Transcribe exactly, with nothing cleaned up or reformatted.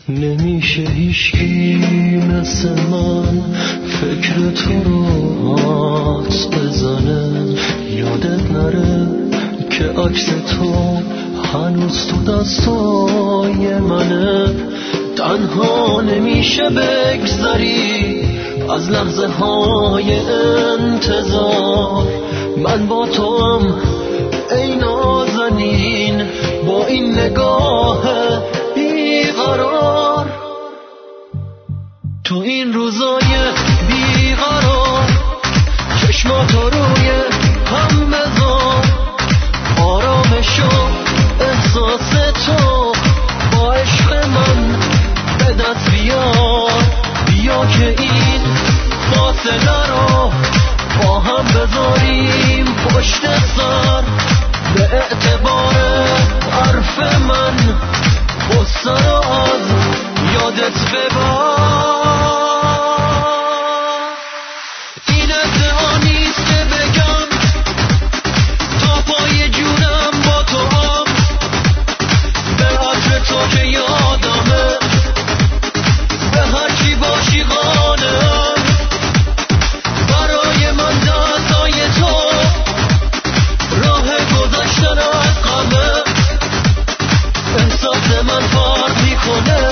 نمیشه هیچکی مثل من فکر تو رو حدس بزنه، یادت نره که عکس تو هنوز تو دستای منه. تنها نمیشه بگذری از لحظه های انتظار، من با تو هم ای نازنین با این نگاه بیقرار. تو این روزای بیقرار چشماتو روی هم بذار، آرامش و احساس تو با عشق من به دست بیار. بیا که این فاصله رو با هم بذاریم پشت سر، به اعتبار حرف من غصه رو از یادت ببر. این ادعا نیست که بگم تا پای جونم با تو هم، به عطر تو که یادمه به هر کی باشی قانم. برای من دستای تو راه گذشتن از غمه، احساس من فرق میکنه